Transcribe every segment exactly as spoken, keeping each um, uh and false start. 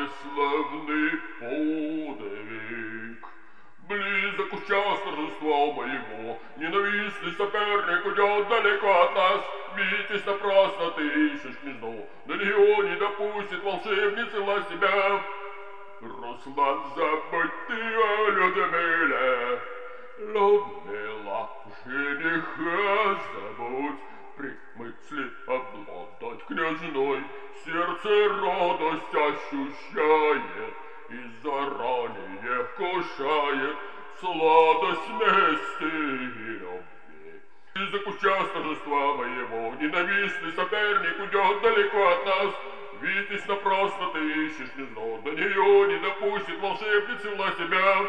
бесславный подвиг. Близок уж час торжества моего, ненавистный соперник уйдет далеко от нас. Битесь напрасно, ты ищешь гнездо, на нее не допустит волшебница власть себя. Руслан, забудь ты о Людмиле, Людмила, жениха забудь. При мысли обладать княжной сердце радость ощущает и заранее вкушает сладость мести и любви. Близок уж час торжества моего, ненавистный соперник уйдет далеко от нас. Витязь, напрасно ты ищешь гнездо, до нее не допустит волшебницы власть себя.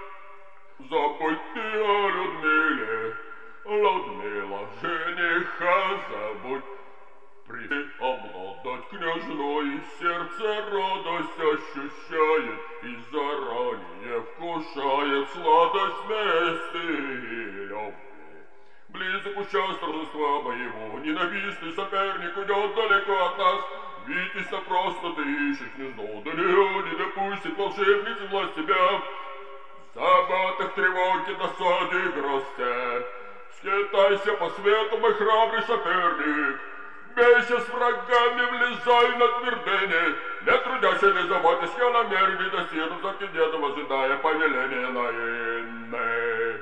Забудь ты о Людмиле, Людмила, жениха забудь. При обладать княжной сердце радость ощущает и заранее вкушает сладость мести и любви. Близок уж час торжества моего, ненавистный соперник уйдет далеко от нас. Витязь, напрасно ты ищешь гнездо, до нее не допустит волшебницы власть тебя. В заботах, тревоге, досаде и грусти скитайся по свету, мой храбрый соперник. Бейся с врагами, влезай на твердыни, не трудясь и не заботясь, я намерен достигну за дедом, ожидая повеления наинны.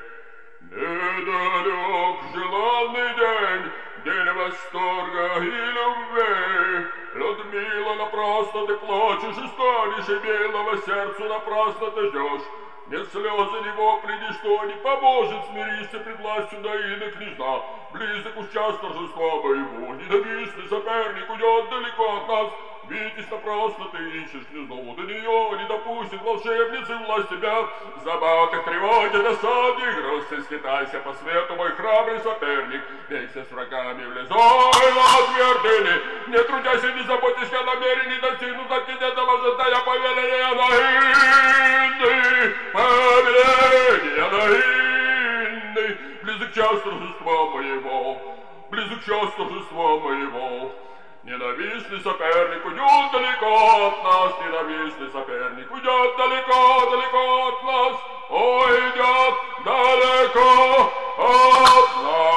Недалек желанный день, день восторга и любви. Людмила, напрасно ты плачешь и станешь, и белого сердцу напрасно ты ждешь. Ни слезы, ни вопли, ничто не поможет, смирись пред властью Наины княжна. Близок уж час торжества моего, ненавистный соперник уйдет далеко от нас. Витязь, напрасно ты ищешь гнездо, до нее не допустит волшебницы власть тебя. В забавах, тревоге, досаде и грусти скитайся по свету, мой храбрый соперник. Бейся с врагами, влезай на твердыни, не трудясь и не заботясь, я намерен не достигну за дедом, ожидая повеления Наины. Повеления Наины. Близок час торжества моего, близок час торжества моего. Ненавистный соперник уйдет далеко от нас, ненавистный соперник уйдет далеко, далеко от нас, уйдет далеко от нас.